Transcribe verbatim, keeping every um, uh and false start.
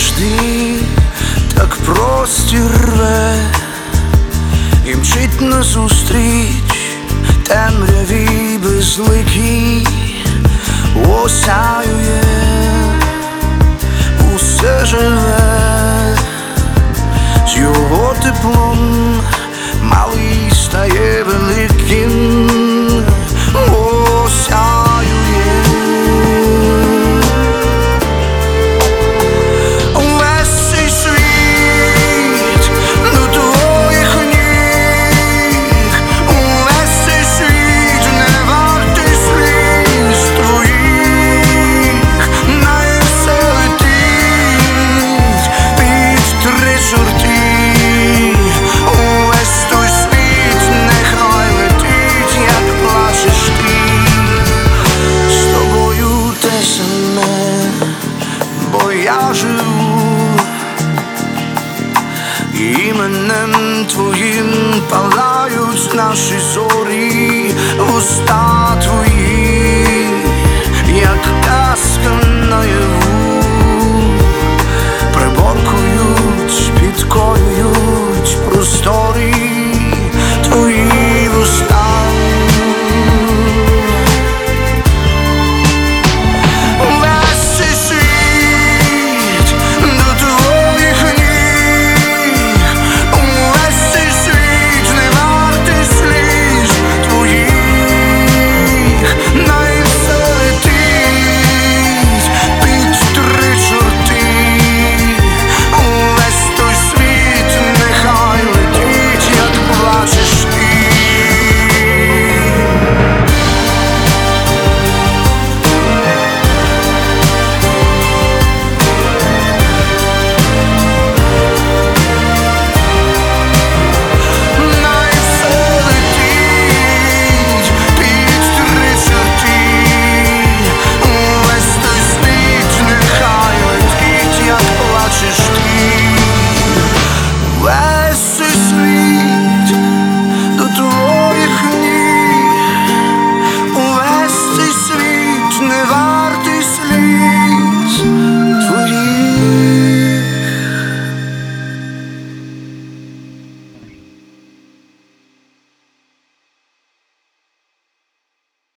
завжди так простір рве і мчить назустріч темряві безликій, осяює усе живе, з його теплом малий стає великим, осяює. Весь цей світ до твоїх ніг, увесь цей світ не вартий сліз твоїх, най все летить під три чорти. Увесь той світ нехай летить, як плачеш ти. З тобою те саме, бо я живу, іменем твоїм палають наші